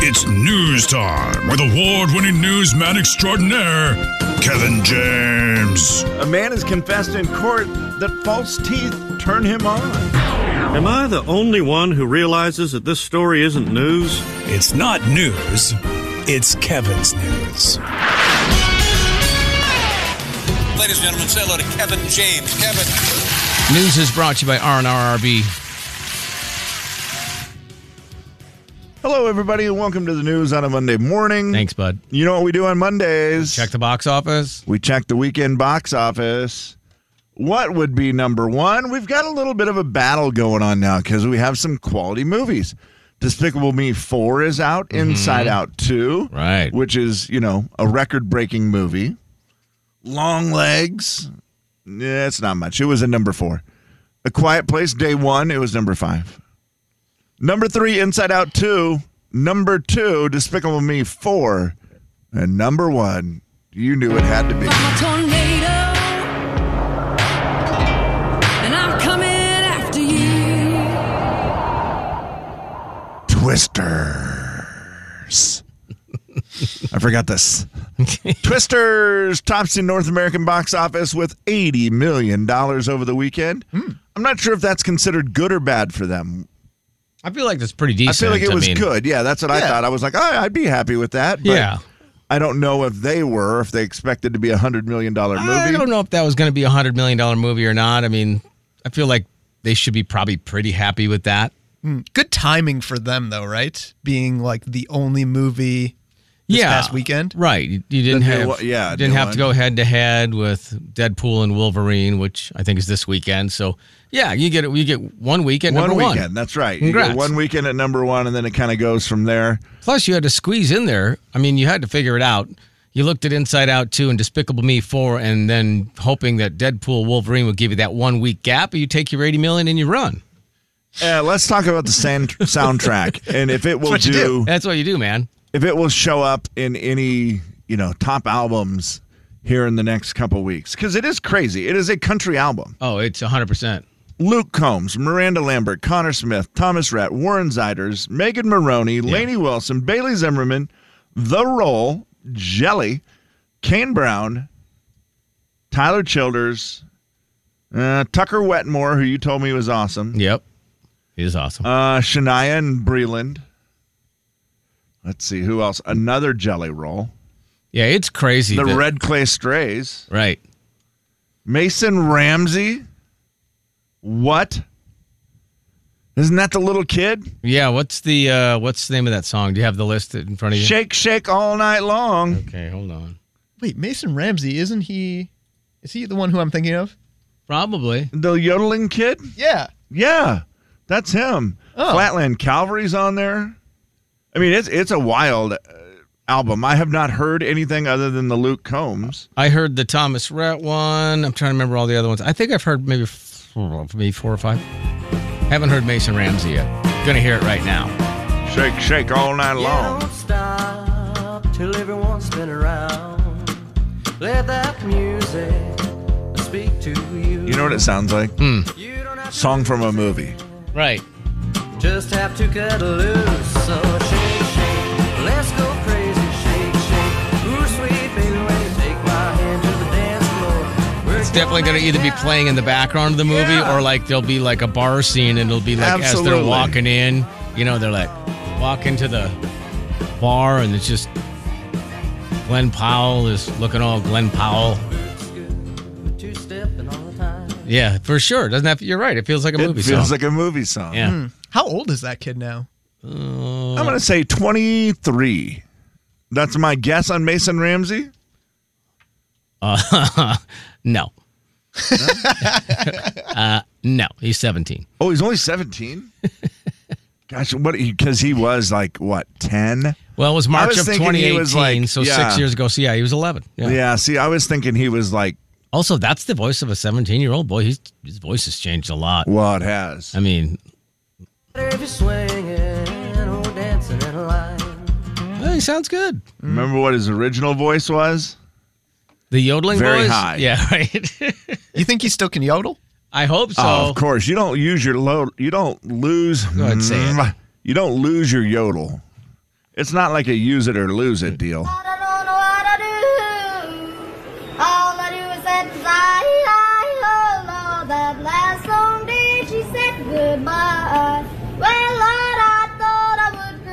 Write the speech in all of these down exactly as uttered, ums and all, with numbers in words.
It's news time with award-winning newsman extraordinaire, Kevin James. A man has confessed in court that false teeth turn him on. Am I the only one who realizes that this story isn't news? It's not news. It's Kevin's news. Ladies and gentlemen, say hello to Kevin James. Kevin. News is brought to you by R and R R B. Hello, everybody, and welcome to the news on a Monday morning. Thanks, bud. You know what we do on Mondays? Check the box office. We check the weekend box office. What would be number one? We've got a little bit of a battle going on now because we have some quality movies. Despicable Me four is out. Mm-hmm. Inside Out two. Right. Which is, you know, a record-breaking movie. Long Legs. Yeah, it's not much. It was a number four. A Quiet Place, day one, it was number five. Number three, Inside Out two. Number two, Despicable Me four. And number one, you knew it had to be. I'm a tornado, and I'm coming after you. Twisters. I forgot this. Twisters tops in North American box office with eighty million dollars over the weekend. Mm. I'm not sure if that's considered good or bad for them. I feel like that's pretty decent. I feel like it was I mean, good. Yeah, that's what yeah. I thought. I was like, oh, I'd be happy with that. But yeah. I don't know if they were, if they expected to be a one hundred million dollars movie. I don't know if that was going to be a one hundred million dollars movie or not. I mean, I feel like they should be probably pretty happy with that. Mm. Good timing for them, though, right? Being like the only movie this yeah, past weekend. Right. You, you didn't have, one, yeah, you didn't have one. to go head-to-head with Deadpool and Wolverine, which I think is this weekend. So, yeah, you get you get one week at one number weekend, one. That's right. Congrats. You get one weekend at number one, and then it kind of goes from there. Plus, you had to squeeze in there. I mean, you had to figure it out. You looked at Inside Out two and Despicable Me four, and then hoping that Deadpool Wolverine would give you that one-week gap, and you take your eighty million dollars and you run. Uh, let's talk about the sound- soundtrack, and if it will That's what do, you do. That's what you do, man. If it will show up in any, you know, top albums here in the next couple weeks, because it is crazy. It is a country album. Oh, it's one hundred percent. Luke Combs, Miranda Lambert, Connor Smith, Thomas Rhett, Warren Zeiders, Megan Maroney, yeah. Lainey Wilson, Bailey Zimmerman, The Roll, Jelly, Kane Brown, Tyler Childers, uh, Tucker Wetmore, who you told me was awesome. Yep. He is awesome. Uh, Shania and Breland. Let's see, who else? Another Jelly Roll. Yeah, it's crazy. The that, Red Clay Strays. Right. Mason Ramsey. What? Isn't that the little kid? Yeah, what's the uh, what's the name of that song? Do you have the list in front of you? Shake, shake all night long. Okay, hold on. Wait, Mason Ramsey, isn't he? Is he the one who I'm thinking of? Probably. The yodeling kid? Yeah. Yeah, that's him. Oh. Flatland Calvary's on there. I mean, it's it's a wild uh, album. I have not heard anything other than the Luke Combs. I heard the Thomas Rhett one. I'm trying to remember all the other ones. I think I've heard maybe four, maybe four or five. Haven't heard Mason Ramsey yet. Gonna hear it right now. Shake, shake all night long. Don't stop till everyone's been around. Let that music speak to you. You know what it sounds like? Mm. Song from a movie. Right. Just have to cut loose. So shake, shake, let's go crazy. Shake, shake, ooh sweet baby, when you take my hand to the dance floor. We're It's definitely going to either be playing in the background of the movie Yeah. or like there'll be like a bar scene and it'll be like Absolutely. as they're walking in, you know, they're like walk into the bar and it's just Glenn Powell is looking all Glenn Powell. two-stepping all the time. Yeah, for sure. Doesn't have to, you're right. It feels like a It movie feels song. like a movie song. Yeah. Hmm. How old is that kid now? Uh, I'm going to say twenty-three. That's my guess on Mason Ramsey. Uh, no. uh, no, he's seventeen. Oh, he's only seventeen? Gosh, what? Because he was like, what, ten? Well, it was March was of thinking twenty he eighteen, was like- so yeah. six years ago. So, yeah, he was eleven. Yeah. Yeah. see, I was thinking he was like, Also, that's the voice of a seventeen-year-old boy. He's, his voice has changed a lot. well, it has. I mean, If you're swinging or dancing in a line. well, he sounds good. Remember what his original voice was? The yodeling Very voice? high. Yeah, right. You think he still can yodel? I hope so. Oh, of course. You don't use your load. You don't lose. Go ahead, say it. You don't lose your yodel. It's not like a use it or lose it deal. I don't know what I do. All I do is say, I, I, oh, Lord, that last long day she said goodbye. Well, Lord, I thought I would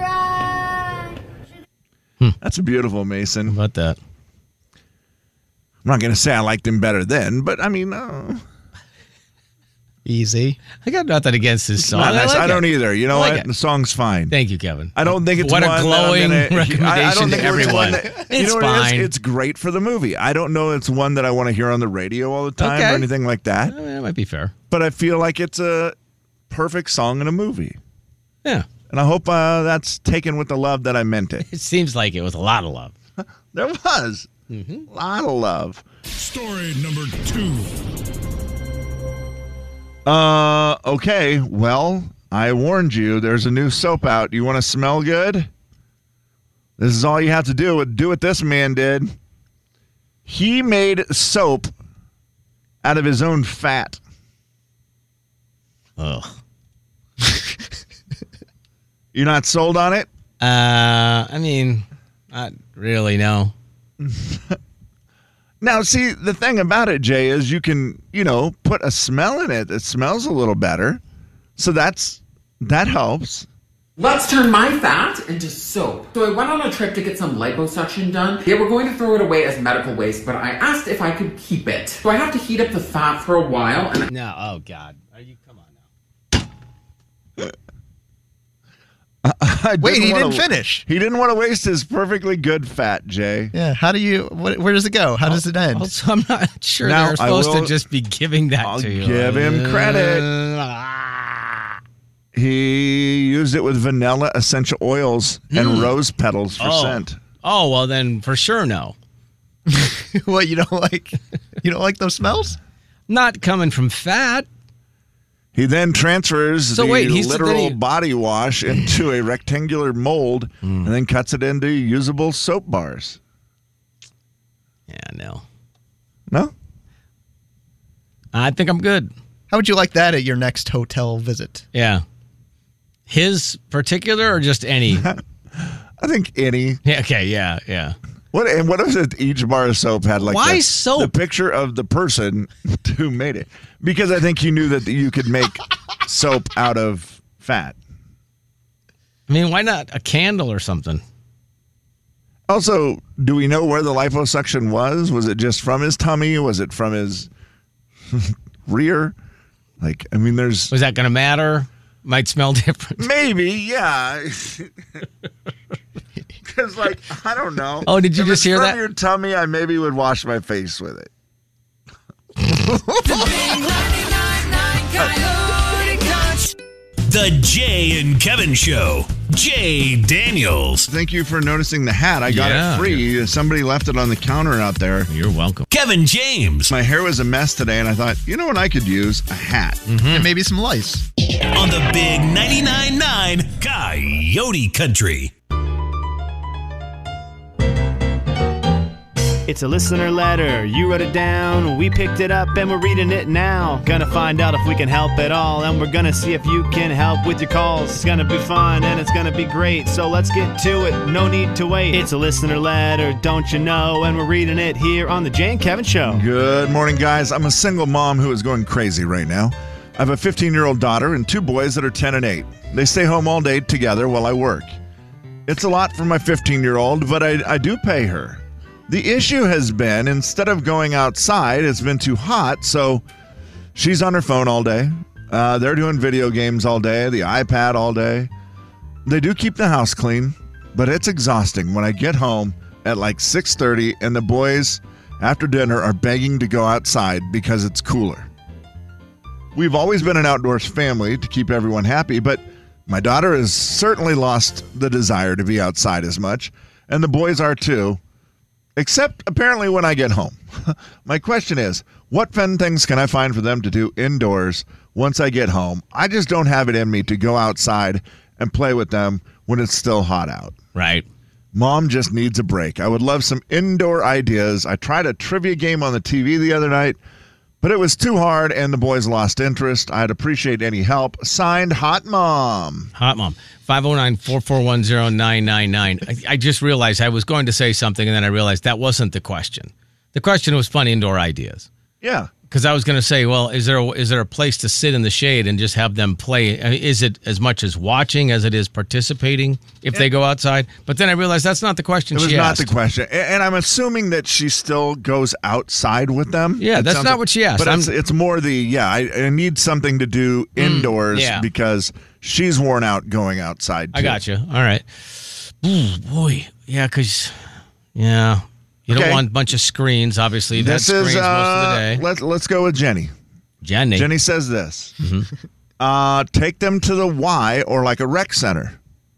cry. That's beautiful, Mason. How about that? I'm not going to say I liked him better then, but I mean, uh, Easy. I got nothing against this song. not I, nice. like I don't it. either. You know I like what? it. The song's fine. Thank you, Kevin. I don't think it's what one a glowing that I'm gonna, recommendation I, I don't to think everyone. It's, one that, you It's know what fine. It is? It's great for the movie. I don't know it's one that I want to hear on the radio all the time Okay. or anything like that. I mean, that might be fair. But I feel like it's a perfect song in a movie. Yeah. And I hope uh, that's taken with the love that I meant it. It seems like it with a lot of love. There was Mm-hmm. a lot of love. Story number two. Uh, okay. Well, I warned you. There's a new soap out. You want to smell good? This is all you have to do. Do what this man did. He made soap out of his own fat. Ugh. You're not sold on it? Uh, I mean, not really, no. Now, see, the thing about it, Jay, is you can, you know, put a smell in it that smells a little better. So that's that helps. Let's turn my fat into soap. So I went on a trip to get some liposuction done. They were going to throw it away as medical waste, but I asked if I could keep it. So I have to heat up the fat for a while. And No, oh, God. Are you, come on now. I Wait, he wanna- didn't finish. He didn't want to waste his perfectly good fat, Jay. Yeah. How do you? What, where does it go? How does it end? Also, I'm not sure Now, they're I supposed will- to just be giving that I'll to you. give him credit. Uh, He used it with vanilla essential oils and rose petals for Oh. scent. Oh, well, then for sure, no. What, you don't like? You don't like those smells? Not coming from fat. He then transfers So the wait, he's- literal then he- body wash into a rectangular mold and then cuts it into usable soap bars. Yeah, no. No? I think I'm good. How would you like that at your next hotel visit? Yeah. His particular or just any? I think any. Yeah, okay, yeah, yeah. What and what if it, each bar of soap had like Why the, soap? the picture of the person who made it? Because I think you knew that you could make soap out of fat. I mean, why not a candle or something? Also, do we know where the liposuction was? Was it just from his tummy? Was it from his rear? Like, I mean, there's Was that going to matter? Might smell different. maybe, yeah. Because, like, I don't know. Oh, did you If just it's hear from that? your tummy, I maybe would wash my face with it. The Jay and Kevin Show. Jay Daniels. Thank you for noticing the hat. I got Yeah. it free. Somebody left it on the counter out there. You're welcome. Kevin James. My hair was a mess today, and I thought, you know what I could use? A hat. And maybe some lice. On the big ninety-nine point nine Coyote Country. It's a listener letter. You wrote it down. We picked it up and we're reading it now. Gonna find out if we can help at all. And we're gonna see if you can help with your calls. It's gonna be fun and it's gonna be great. So let's get to it. No need to wait. It's a listener letter, don't you know? And we're reading it here on the Jay and Kevin Show. Good morning, guys. I'm a single mom who is going crazy right now. I have a fifteen-year-old daughter and two boys that are ten and eight. They stay home all day together while I work. It's a lot for my fifteen-year-old, but I, I do pay her. The issue has been, instead of going outside, it's been too hot, so she's on her phone all day. Uh, they're doing video games all day, the iPad all day. They do keep the house clean, but it's exhausting when I get home at like six thirty and the boys, after dinner, are begging to go outside because it's cooler. We've always been an outdoors family to keep everyone happy, but my daughter has certainly lost the desire to be outside as much, and the boys are too. Except apparently when I get home. My question is, what fun things can I find for them to do indoors once I get home? I just don't have it in me to go outside and play with them when it's still hot out. Right. Mom just needs a break. I would love some indoor ideas. I tried a trivia game on the T V the other night, But it was too hard, and the boys lost interest. I'd appreciate any help. Signed, Hot Mom. Hot Mom. five oh nine, four four one, oh nine nine nine. I, I just realized I was going to say something, and then I realized that wasn't the question. The question was fun indoor ideas. Yeah. Because I was going to say, well, is there a, is there a place to sit in the shade and just have them play? I mean, is it as much as watching as it is participating if they go outside? But then I realized that's not the question It was she not asked. the question. A- And I'm assuming that she still goes outside with them. Yeah, It that's sounds not like- what she asked. But it's, it's more the, yeah, I, I need something to do indoors yeah. because she's worn out going outside, too. I got you. All right. Ooh, boy. Yeah, because, yeah. You don't Okay. want a bunch of screens, obviously. You've had This screens is, most of the uh, day. let, let's go with Jenny. Jenny. Jenny says this. Mm-hmm. Uh, take them to the Y or like a rec center.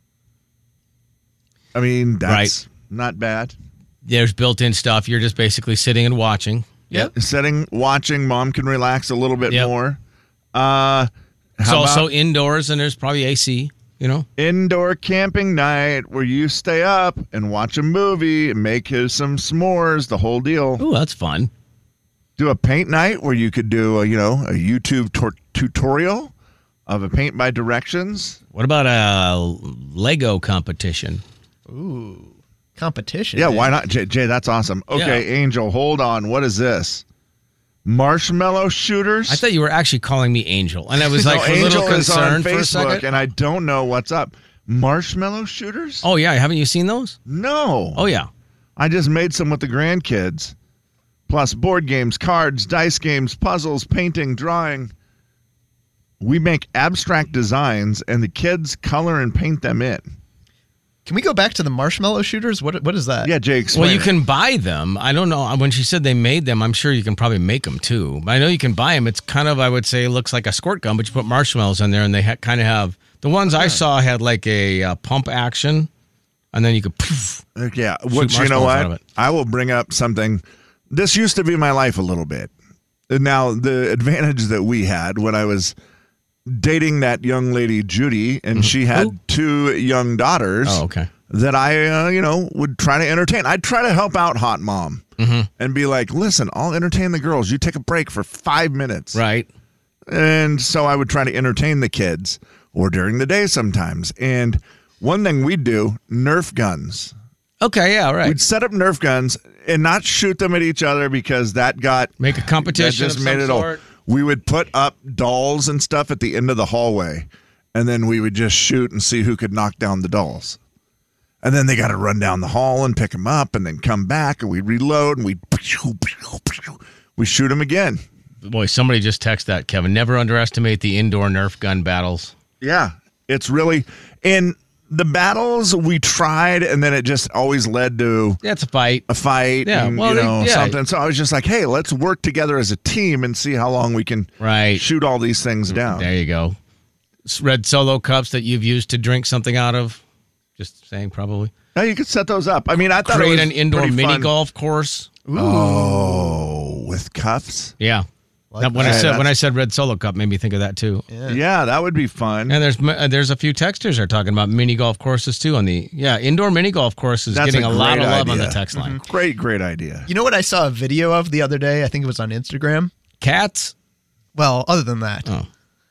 I mean, that's not bad. There's built-in stuff. You're just basically sitting and watching. Yep. Sitting, watching, mom can relax a little bit Yep. more. Uh, It's how also about indoors, and there's probably A C, you know? indoor camping night where you stay up and watch a movie and make you some s'mores, the whole deal. Ooh, that's fun. Do a paint night where you could do a, you know, a YouTube tor- tutorial of a paint by directions. What about a Lego competition? Ooh, competition. Yeah, man. why not? Jay, Jay, that's awesome. Okay, Angel, hold on. What is this? Marshmallow shooters? I thought you were actually calling me Angel, and I was like no, a little Angel is on concerned for a Facebook, second. and I don't know what's up. Marshmallow shooters? Oh, yeah. Haven't you seen those? No. Oh, yeah. I just made some with the grandkids. Plus board games, cards, dice games, puzzles, painting, drawing. We make abstract designs, and the kids color and paint them in. Can we go back to the marshmallow shooters? What What is that? Yeah, Jay, explain Well, you it. can buy them. I don't know. When she said they made them, I'm sure you can probably make them too. I know you can buy them. It's kind of, I would say, it looks like a squirt gun, but you put marshmallows in there, and they ha- kind of have, the ones I saw had like a uh, pump action, and then you could poof. Uh, Yeah, which, you know marshmallows out of what? it. I will bring up something. This used to be my life a little bit. And now, the advantage that we had when I was dating that young lady, Judy, and she had Who? two young daughters. Oh, okay. That I, uh, you know, would try to entertain. I'd try to help out Hot Mom and be like, listen, I'll entertain the girls. You take a break for five minutes. Right. And so I would try to entertain the kids or during the day sometimes. And one thing we'd do, Nerf guns. Okay, yeah, right. We'd set up Nerf guns and not shoot them at each other because that got Make a competition that just of made some it all. sort. We would put up dolls and stuff at the end of the hallway, and then we would just shoot and see who could knock down the dolls. And then they got to run down the hall and pick them up, and then come back, and we reload, and we we shoot them again. Boy, somebody just text that, Kevin. Never underestimate the indoor Nerf gun battles. Yeah, it's really in the battles we tried, and then it just always led to Yeah, it's a fight. a fight, Yeah, and, well, you they- know, yeah. something. So I was just like, hey, let's work together as a team and see how long we can Right. shoot all these things down. There you go. S- Red Solo cups that you've used to drink something out of. Just saying, probably. Now you could set those up. I mean, I thought it Create was an indoor pretty mini fun. golf course. Oh, with cuffs? Yeah. Like That- when I that. said when I That's- said Red Solo cup, made me think of that too. Yeah. that would be fun. And there's uh, there's a few texters are talking about mini golf courses too on the yeah indoor mini golf course is That's getting a a, lot of great love on idea. the text line. Great, great idea. You know what I saw a video of the other day? I think it was on Instagram. Cats. Well, other than that, Oh.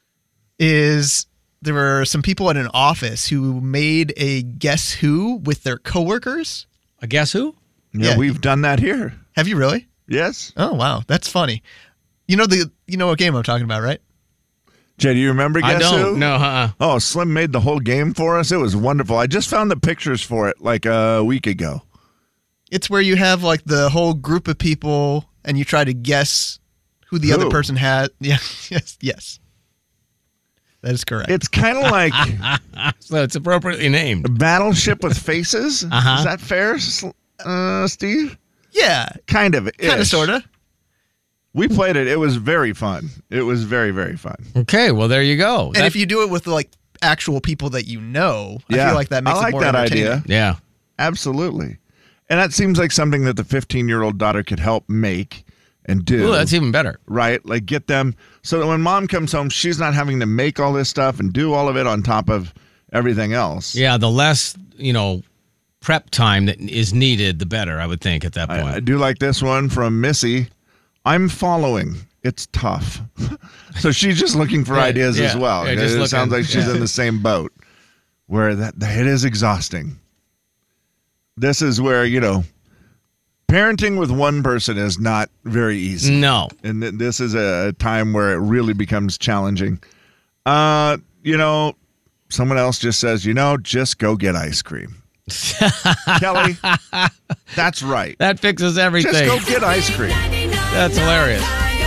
is there were some people at an office who made a Guess Who with their coworkers. I guess who? Yeah, Yeah. we've done that here. Have you really? Yes. Oh wow, that's funny. You know the you know what game I'm talking about, right? Jay, do you remember I Guess don't. Who? No, uh-uh. Oh, Slim made the whole game for us. It was wonderful. I just found the pictures for it like a week ago. It's where you have like the whole group of people and you try to guess who the Who? other person had. Yeah, yes, yes. That is correct. It's kind of like So it's appropriately named. Battleship with faces. Uh-huh. Is that fair, Sl- uh, Steve? yeah, Kind of. kind of, sort of. We played it. It was very fun. It was very, very fun. Okay, well there you go. And That- if you do it with like actual people that you know, I Yeah. feel like that makes I like it more that entertaining. idea. yeah. Absolutely. And that seems like something that the fifteen-year-old daughter could help make and do. Ooh, that's even better. right? Like get them so that when mom comes home, she's not having to make all this stuff and do all of it on top of everything else. Yeah, the less you know prep time that is needed, the better. I would think at that point. I, I do like this one from Missy. I'm following. it's tough. So she's just looking for Yeah, ideas yeah, as well. yeah, it just it looking, sounds like she's yeah. in the same boat where that it is exhausting. This is where, you know, parenting with one person is not very easy. No. And th- this is a time where it really becomes challenging. Uh, you know, someone else just says, you know, just go get ice cream. Kelly, that's right. That fixes everything. Just go get ice cream. That's hilarious.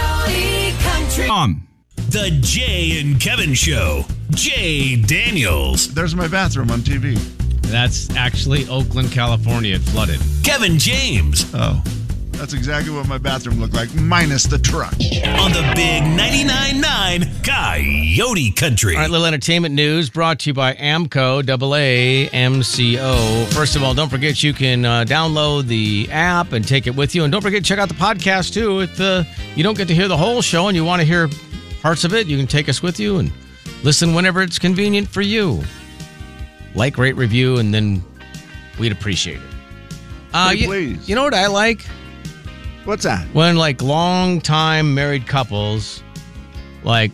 On the Jay and Kevin Show, Jay Daniels. There's my bathroom on T V. That's actually Oakland, California. It flooded. Kevin James. Oh, that's exactly what my bathroom looked like, minus the truck. On the big ninety-nine point nine Coyote Country. All right, little entertainment news brought to you by Amco, double A M C O. First of all, don't forget you can uh, download the app and take it with you. And don't forget to check out the podcast, too. If uh, you don't get to hear the whole show and you want to hear parts of it, you can take us with you and listen whenever it's convenient for you. Like, rate, review, and then we'd appreciate it. Uh, Hey, you, please. you know what I like? What's that? When, like, long-time married couples, like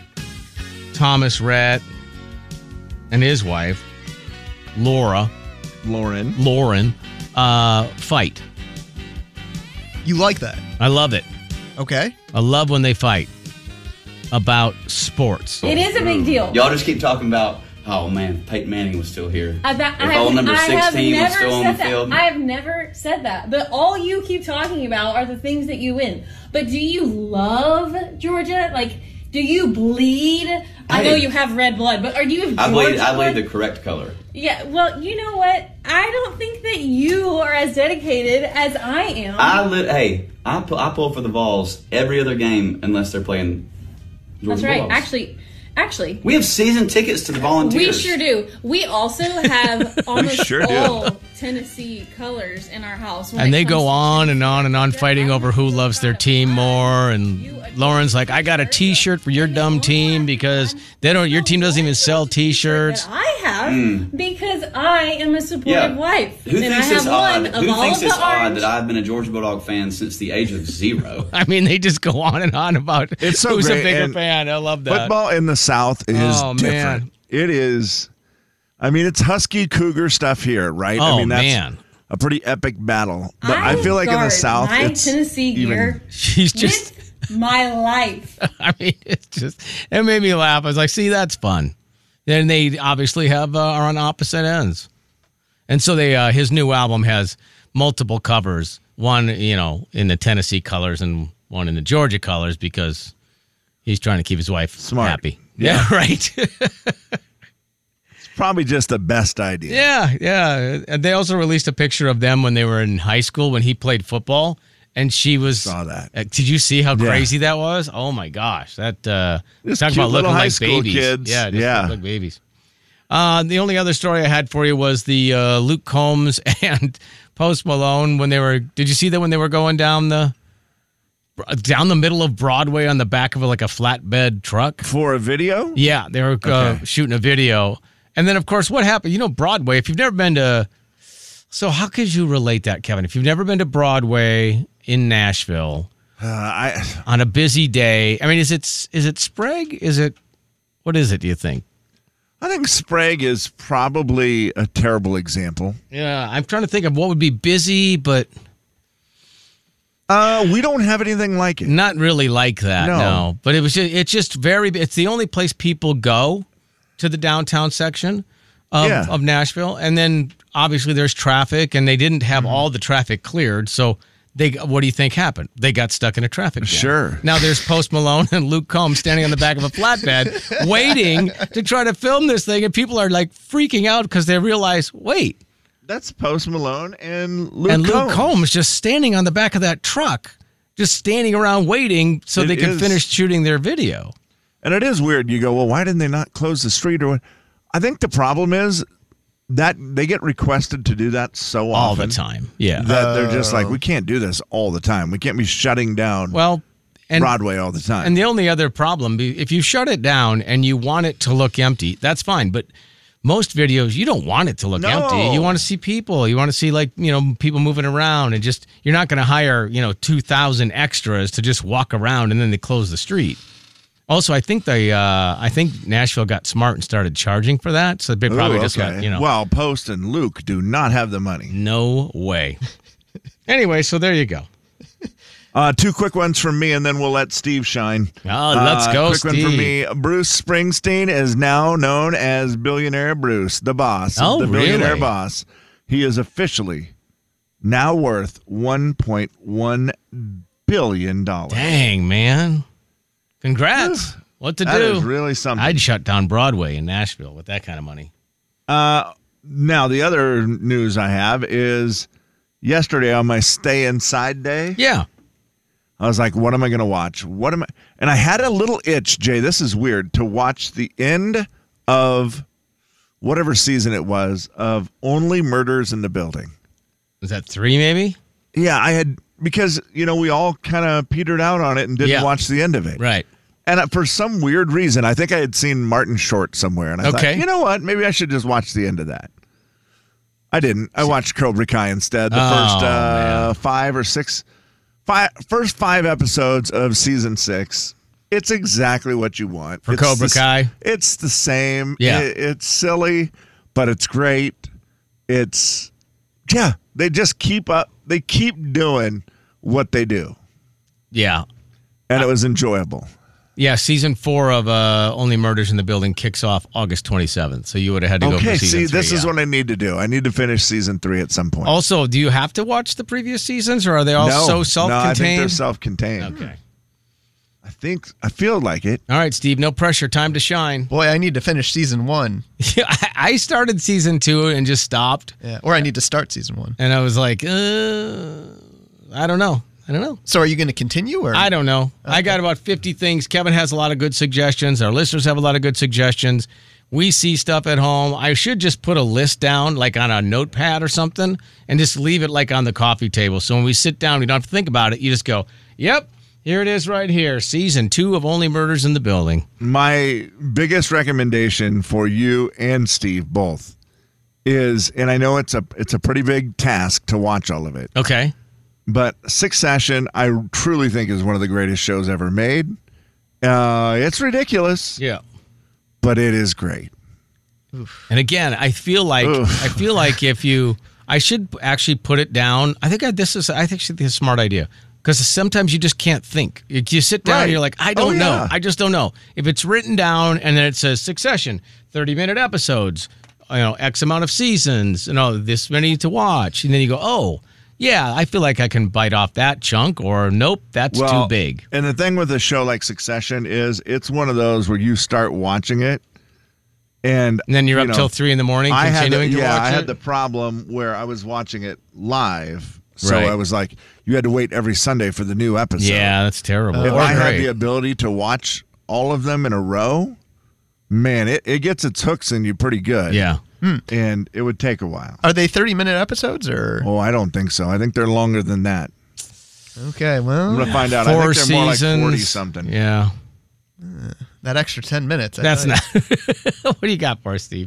Thomas Rhett and his wife, Laura, Lauren, Lauren, uh, fight. You like that? I love it. Okay. I love when they fight about sports. It is a big deal. Y'all just keep talking about, oh man, Peyton Manning was still here. Uh, that, if I have, old number I have sixteen was never still on said the that. field. I have never said that. But all you keep talking about are the things that you win. But do you love Georgia? Like, do you bleed? I know Hey. you have red blood, but are you have I Georgia bleed, I blood? bleed the correct color. Yeah, well, you know what? I don't think that you are as dedicated as I am. I li- Hey, I pull, I pull for the Vols every other game unless they're playing Georgia That's right. Vols. Actually, actually, We have season tickets to the Volunteers. we sure do. We also have almost sure do. all Tennessee colors in our house. when And it they comes go to on and on and on fighting over who loves their team more. And Lauren's like, I got a T-shirt for your dumb team because they don't. Your team doesn't even sell T-shirts. that I have Mm. because I am a supportive wife. Who and I thinks have it's one odd? of Who all thinks of the it's odd orange. that I've been a Georgia Bulldog fan since the age of zero? I mean, they just go on and on about It's so who's great, a bigger and fan. I love that. Football in the South is Oh, different. man. It is. I mean, it's Husky Cougar stuff here, right? I Oh, mean, that's man. a pretty epic battle. But I, I feel like in the guard South, my it's Tennessee even- gear She's just. with my life. I mean, it's just. It made me laugh. I was like, see, that's fun. Then they obviously have uh, are on opposite ends, and so they uh, his new album has multiple covers. One, you know, in the Tennessee colors, and one in the Georgia colors because he's trying to keep his wife Smart. happy. Yeah. Yeah, right. It's probably just the best idea. Yeah, yeah. And they also released a picture of them when they were in high school when he played football, and she was. Saw that. Uh, did you see how Yeah. crazy that was? Oh my gosh, that uh, Just talking cute about little looking high like school babies. kids. Yeah, just Yeah. look like babies. Uh, the only other story I had for you was the uh, Luke Combs and Post Malone when they were. Did you see that when they were going down the down the middle of Broadway on the back of a, like a flatbed truck For a video? Yeah, they were uh, Okay. shooting a video, and then of course, what happened? You know, Broadway. If you've never been to, so how could you relate that, Kevin? If you've never been to Broadway in Nashville Uh, I on a busy day, I mean, is it is it Sprague? Is it what is it? Do you think? I think Sprague is probably a terrible example. Yeah, I'm trying to think of what would be busy, but Uh, we don't have anything like it. not really like that. No. No, but it was just, it's just very. It's the only place people go to the downtown section of, Yeah. of Nashville, and then obviously there's traffic, and they didn't have Mm-hmm. all the traffic cleared, so. They, what do you think happened? They got stuck in a traffic jam. Sure. Now there's Post Malone and Luke Combs standing on the back of a flatbed waiting to try to film this thing, and people are like freaking out because they realize, wait, That's Post Malone and Luke and Luke Combs. Combs just standing on the back of that truck, just standing around waiting so It they could is- finish shooting their video. And it is weird. You go, well, why didn't they not close the street or what? I think the problem is that they get requested to do that so All often. the time. Yeah. That they're just like, we can't do this all the time. We can't be shutting down Well, and Broadway all the time. And the only other problem, be- if you shut it down and you want it to look empty, that's fine. But most videos, you don't want it to look No. empty. You want to see people. You want to see, like, you know, people moving around, and just, you're not going to hire, you know, two thousand extras to just walk around and then they close the street. Also, I think they, uh, I think Nashville got smart and started charging for that. So they probably Ooh, just okay. got, you know. Well, Post and Luke do not have the money. No way. Anyway, so there you go. Uh, two quick ones from me, and then we'll let Steve shine. Oh, let's uh, go, quick Steve. one from me. Bruce Springsteen is now known as Billionaire Bruce, the boss. Oh, the Billionaire really? Boss. He is officially now worth one point one billion dollars. Dang, man. Congrats. What to That do? is really something. I'd shut down Broadway in Nashville with that kind of money. Uh, now, the other news I have is yesterday on my stay inside day. Yeah. I was like, what am I going to watch? What am I? And I had a little itch, Jay. This is weird, to watch the end of whatever season it was of Only Murders in the Building. Is that three, maybe? Yeah, I had, because, you know, we all kind of petered out on it and didn't Yeah. watch the end of it. Right. And uh, for some weird reason, I think I had seen Martin Short somewhere. And I Okay. thought, you know what? Maybe I should just watch the end of that. I didn't. I watched Cobra Kai instead. The Oh, first uh, man. five or six, five, first five episodes of season six. It's exactly what you want. For It's Cobra the- Kai? It's the same. Yeah. It- it's silly, but it's great. It's, yeah, they just keep up. They keep doing what they do. Yeah. And it was enjoyable. Yeah, season four of uh, Only Murders in the Building kicks off August twenty-seventh. So you would have had to go Okay, for season see, three. this is yeah. what I need to do. I need to finish season three at some point. Also, do you have to watch the previous seasons, or are they all no, so No, I self-contained? think they're self-contained. Okay. I think, I feel like it. All right, Steve, no pressure. Time to shine. Boy, I need to finish season one. Yeah, I- I started season two and just stopped. Yeah, or I need to start season one. And I was like, uh, I don't know. I don't know. So are you going to continue? Or I don't know. I got about fifty things. Kevin has a lot of good suggestions. Our listeners have a lot of good suggestions. We see stuff at home. I should just put a list down, like on a notepad or something, and just leave it like on the coffee table. So when we sit down, we don't have to think about it. You just go, yep, here it is right here. Season two of Only Murders in the Building. My biggest recommendation for you and Steve both is, and I know it's a it's a pretty big task to watch all of it, Okay. but Succession, I truly think is one of the greatest shows ever made. Uh, it's ridiculous, Yeah. but it is great. And again, I feel like Oof. I feel like if you, I should actually put it down. I think I, this is, I think this is a smart idea, because sometimes you just can't think. You you sit down Right. and you're like, I don't Oh, know. yeah. I just don't know. If it's written down and then it says Succession, thirty minute episodes, you know, X amount of seasons, you know, this many to watch, and then you go, oh, yeah, I feel like I can bite off that chunk, or nope, that's Well, too big. And the thing with a show like Succession is it's one of those where you start watching it, and, And then you're you up know, till three in the morning I had the, continuing to yeah, watch I it. had the problem where I was watching it live, so Right. I was like, you had to wait every Sunday for the new episode. Yeah, that's terrible. If Or I had great. the ability to watch all of them in a row, man, it, it gets its hooks in you pretty good. Yeah. And it would take a while. Are they thirty minute episodes or? Oh, I don't think so. I think they're longer than that. Okay, well, I'm going to find out. Four I think they're more like seasons. forty something. Yeah. that extra ten minutes. I That's tell you. not. What do you got for us, Steve?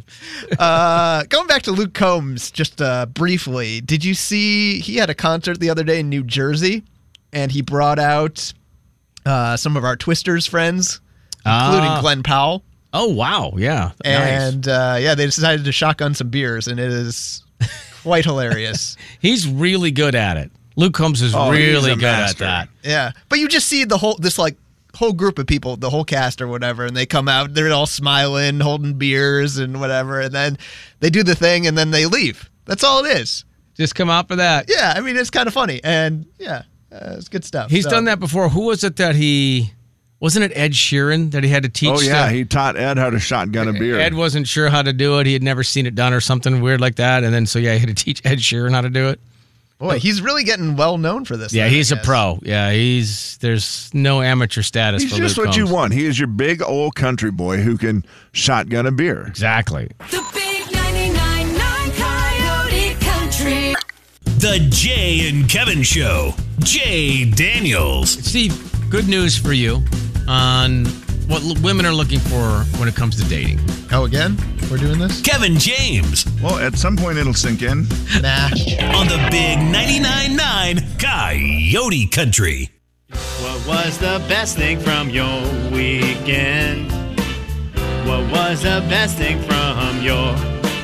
Uh, going back to Luke Combs, just uh, briefly, did you see he had a concert the other day in New Jersey, and he brought out uh, some of our Twisters friends, including Ah. Glenn Powell, Oh, wow. Yeah. Nice. and uh, yeah, they decided to shotgun some beers, and it is quite hilarious. He's really good at it. Luke Combs is Oh, he's really a good master. at that. Yeah, but you just see the whole this like whole group of people, the whole cast or whatever, and they come out, they're all smiling, holding beers and whatever, and then they do the thing, and then they leave. That's all it is. Just come out for that. Yeah, I mean it's kind of funny, and yeah, uh, it's good stuff. He's So- done that before. Who was it that he... Wasn't it Ed Sheeran that he had to teach? Oh, yeah. the- He taught Ed how to shotgun a beer. Ed wasn't sure how to do it. He had never seen it done or something weird like that. And then, so yeah, he had to teach Ed Sheeran how to do it. Boy, he's really getting well known for this. Yeah, then, I he's a guess. pro. Yeah, he's there's no amateur status He's for just Luke what Combs. you want. He is your big old country boy who can shotgun a beer. Exactly. The big ninety-nine point nine Coyote Country. The Jay and Kevin Show. Jay Daniels. Steve, good news for you. On what l- women are looking for when it comes to dating. Oh, again? We're doing this? Kevin James Well, at some point it'll sink in. Nah. on the big ninety-nine point nine Coyote Country. What was the best thing from your weekend? What was the best thing from your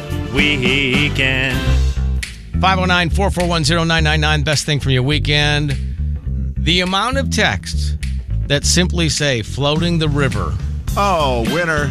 weekend? five oh nine, four four one, oh nine nine nine, best thing from your weekend. The amount of texts that simply say floating the river. Oh, winner.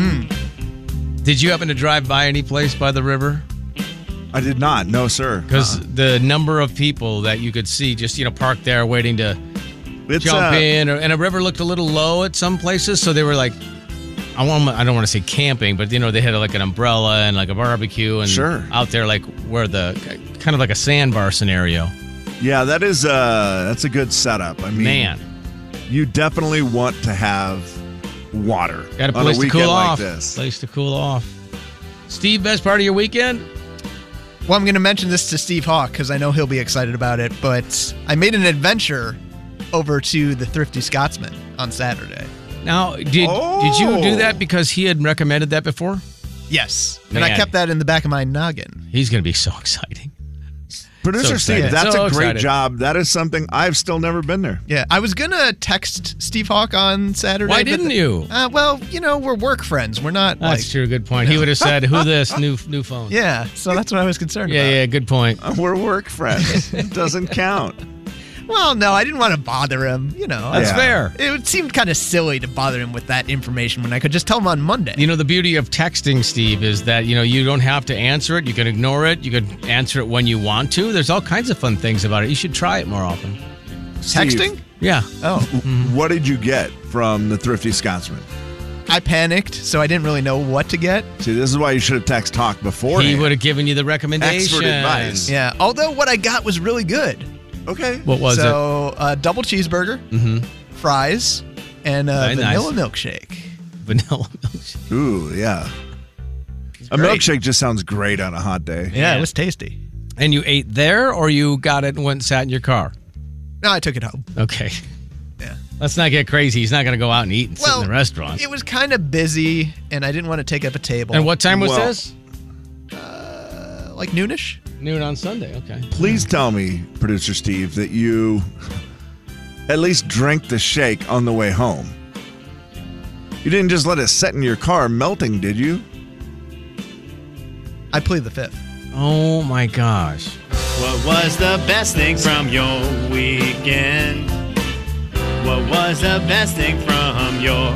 Did you happen to drive by any place by the river? I did not. No, sir. Because Uh-uh. the number of people that you could see just, you know, parked there waiting to It's, jump uh, in. Or, and a river looked a little low at some places. So they were like, I, want, I don't want to say camping, but, you know, they had like an umbrella and like a barbecue. And Sure. out there like where the, kind of like a sandbar scenario. Yeah, that is uh that's a good setup. I mean, Man. you definitely want to have water Got a on place a to weekend cool like off. this. Place to cool off. Steve, best part of your weekend? Well, I'm going to mention this to Steve Hawk because I know he'll be excited about it, but I made an adventure over to the Thrifty Scotsman on Saturday. Now, did did you do that because he had recommended that before? Yes. And I Man. kept that in the back of my noggin. He's going to be so exciting. Producer So Steve, excited. that's So a great excited. job. That is something I've still never been there. Yeah, I was going to text Steve Hawk on Saturday. Why but didn't the- you? Uh, well, you know, we're work friends. We're not That's like... true. Good point. He would have said, "Who this new new phone?" Yeah, so that's what I was concerned Yeah, about. yeah. Good point. We're work friends. It doesn't count. Well, no, I didn't want to bother him. You know, That's Yeah. fair. it seemed kind of silly to bother him with that information when I could just tell him on Monday. You know, the beauty of texting, Steve, is that, you know, you don't have to answer it. You can ignore it. You can answer it when you want to. There's all kinds of fun things about it. You should try it more often. Texting? Yeah. Oh, What did you get from the Thrifty Scotsman? I panicked, so I didn't really know what to get. See, this is why you should have text Talk before. He would have given you the recommendation. Expert advice. Yeah, although what I got was really good. Okay. What was so, a double cheeseburger, it? Mm-hmm. fries, and a Very nice. vanilla milkshake. Vanilla milkshake. Ooh, yeah. A great. milkshake just sounds great on a hot day. Yeah, Yeah. it was tasty. And you ate there, or you got it and went and sat in your car? No, I took it home. Okay. Yeah. Let's not get crazy. He's not going to go out and eat and sit Well, in the restaurant. It was kind of busy, and I didn't want to take up a table. And what time was Well- this? Uh, like noonish? Noon on Sunday. Okay. Please tell me, Producer Steve, that you at least drank the shake on the way home. You didn't just let it sit in your car melting, did you? I plead the fifth. Oh my gosh. What was the best thing from your weekend? What was the best thing from your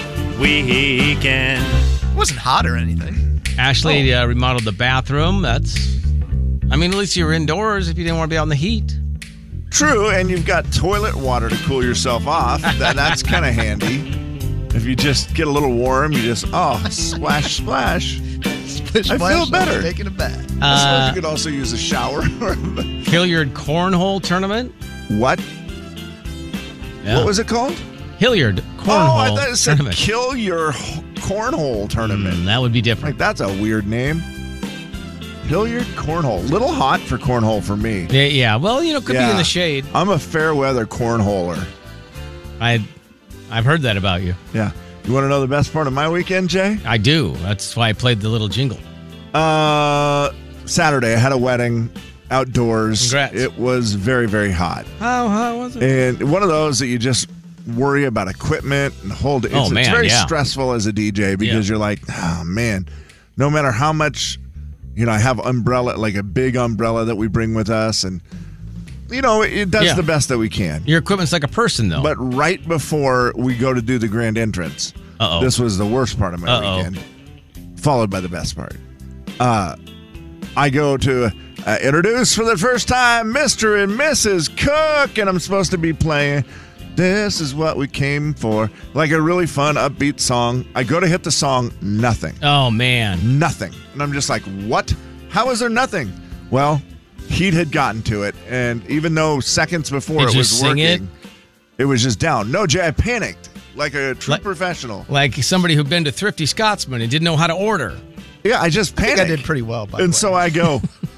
weekend? It wasn't hot or anything. Ashley uh, remodeled the bathroom. That's, I mean, at least you were indoors if you didn't want to be out in the heat. True, and you've got toilet water to cool yourself off. That, that's kind of handy. If you just get a little warm, you just, oh, splash, splash. Splish, I splash, feel better. Taking a bath. I suppose Uh, you could also use a shower. Hilliard Cornhole Tournament. What? Yeah. What was it called? Hilliard Cornhole Oh, I thought it said Tournament. Kill Your H- Cornhole Tournament. Mm, that would be different. Like, that's a weird name. Hilliard Cornhole. Little hot for cornhole for me. Yeah, yeah. Well, you know, could be Yeah. in the shade. I'm a fair weather cornholer. I, I've heard that about you. Yeah. You want to know the best part of my weekend, Jay? I do. That's why I played the little jingle. Uh, Saturday, I had a wedding outdoors. Congrats. It was very, very hot. How how was it? And one of those that you just worry about equipment and hold it. Oh, It's, man, it's very yeah. stressful as a D J because Yeah. you're like, oh, man, no matter how much, you know, I have umbrella, like a big umbrella that we bring with us. And, you know, it does Yeah. the best that we can. Your equipment's like a person, though. But right before we go to do the grand entrance, Uh-oh. this was the worst part of my Uh-oh. weekend, followed by the best part. Uh, I go to uh, introduce for the first time Mister and Missus Cook, and I'm supposed to be playing This Is What We Came For, like a really fun, upbeat song. I go to hit the song, nothing. Oh, man. Nothing. And I'm just like, what? How is there nothing? Well, heat had gotten to it, and even though seconds before Did it you was sing working, it? it was just down. No, Jay, I panicked like a true Like- professional. Like somebody who'd been to Thrifty Scotsman and didn't know how to order. Yeah, I just I think panicked. I did pretty well, by And the so way. I go, top,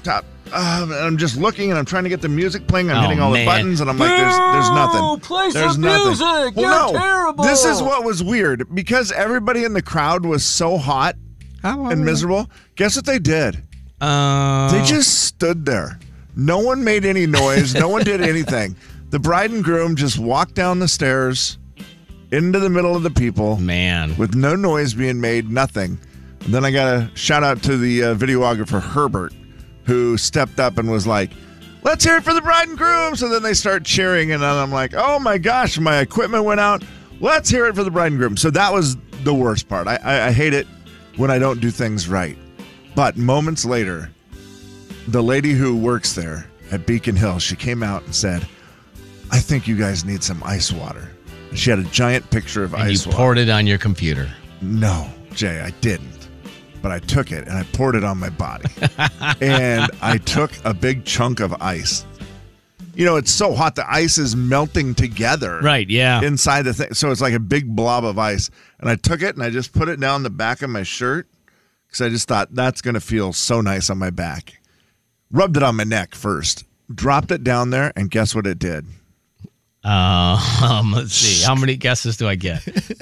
uh, I'm just looking and I'm trying to get the music playing. I'm Oh, hitting all man. the buttons and I'm like, there's there's nothing. Play there's some nothing. music. Well, You're no, terrible. This is what was weird because everybody in the crowd was so hot and miserable. Guess what they did? Uh, They just stood there. No one made any noise. No one did anything. The bride and groom just walked down the stairs into the middle of the people. Man. With no noise being made, nothing. And then I got a shout out to the uh, videographer, Herbert, who stepped up and was like, let's hear it for the bride and groom. So then they start cheering. And then I'm like, oh my gosh, my equipment went out. Let's hear it for the bride and groom. So that was the worst part. I, I, I hate it when I don't do things right. But moments later, the lady who works there at Beacon Hill, she came out and said, I think you guys need some ice water. And she had a giant picture of and ice you water. poured it on your computer. No, Jay, I didn't. But I took it and I poured it on my body. And I took a big chunk of ice. You know, it's so hot, the ice is melting together. Right, yeah. Inside the thing. So it's like a big blob of ice. And I took it and I just put it down the back of my shirt because I just thought that's going to feel so nice on my back. Rubbed it on my neck first. Dropped it down there, and guess what it did? Uh, um, let's see. How many guesses do I get?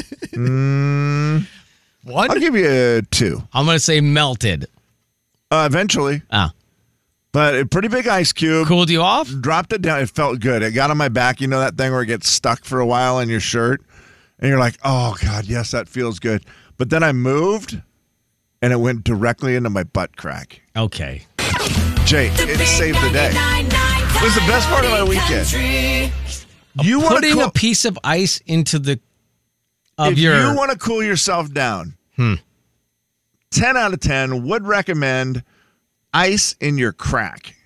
mm, One? I'll give you a two. I'm going to say melted. Uh, eventually. Ah. But a pretty big ice cube. Cooled you off? Dropped it down. It felt good. It got on my back. You know that thing where it gets stuck for a while on your shirt? And you're like, oh, God, yes, that feels good. But then I moved, and it went directly into my butt crack. Okay. Jay, it saved the day. It was the best part of my weekend. You want Putting cool- a piece of ice into the of if your you want to cool yourself down, hmm. ten out of ten would recommend ice in your crack.